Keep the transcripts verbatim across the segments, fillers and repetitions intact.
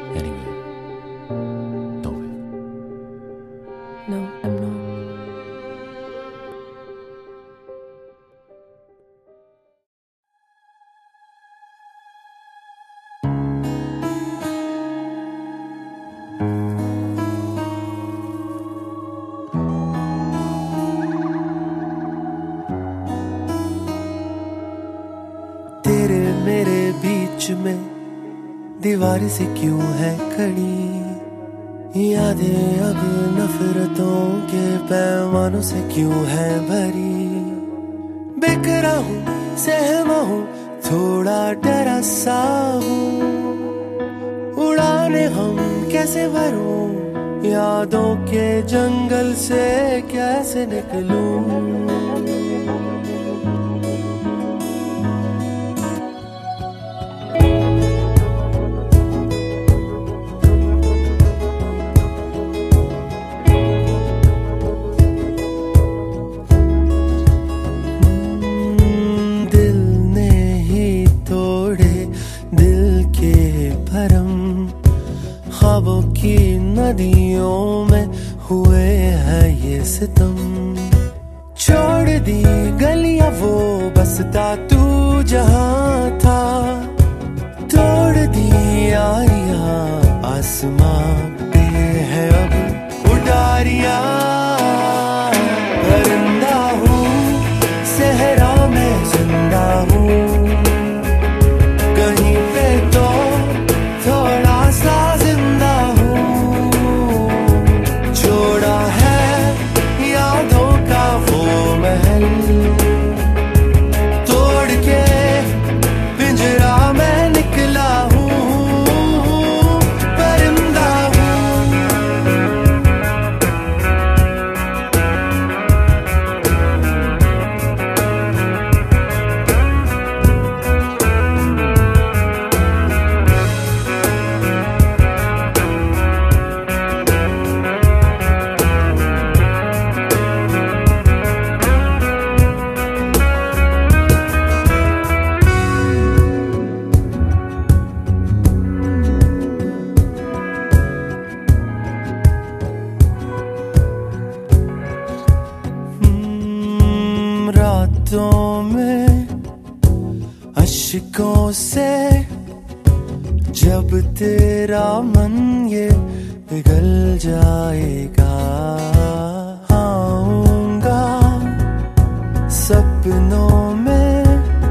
Anyway, don't wait. No, I'm not. तेरे मेरे बीच में दीवार से क्यों है खड़ी यादें, अब नफरतों के पैमानों से क्यों है भरी। बिखरा हूँ, सहमा हूँ, थोड़ा डरा सा हूँ। उड़ाने हम कैसे भरूं, यादों के जंगल से कैसे निकलूं। ख्वाबों की नदियों में हुए हैं ये सितम। छोड़ दी गलियां वो बसता तू जहां था। तोड़ दी यारियां आसमां पे है अब उडारियां। परिंदा हूँ सहरा में जिंदा हूँ, कहीं पे तो थोड़ा सा जिंदा हूँ। छोड़ा है यादों का वो महल, तोड़ के पिंजरा में निकला हूँ। परिंदा हूँ। रातों में अश्कों से जब तेरा मन ये पिघल जाएगा, आऊंगा सपनों में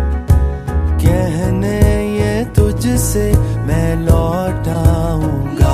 कहने ये तुझसे मैं लौट आऊंगा।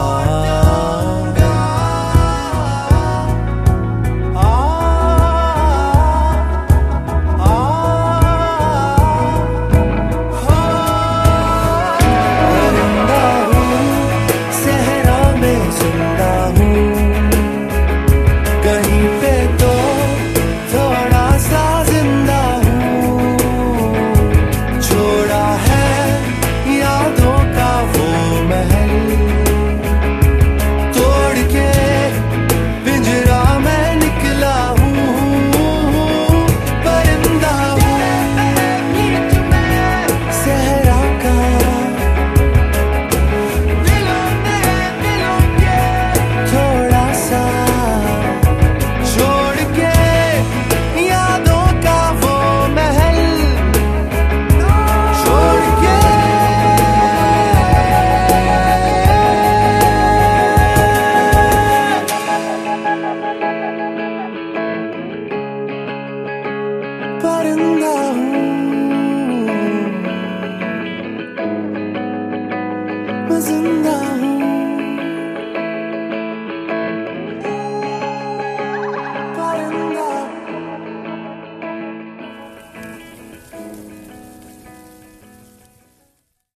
But in